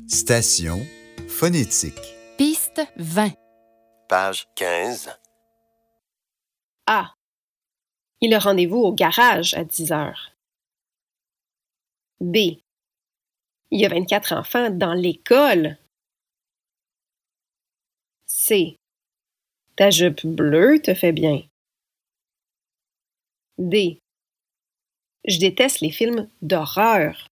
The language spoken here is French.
Station phonétique. Piste 20. Page 15. A. Il a rendez-vous au garage à 10 heures. B. Il y a 24 enfants dans l'école. C. Ta jupe bleue te fait bien. D. Je déteste les films d'horreur.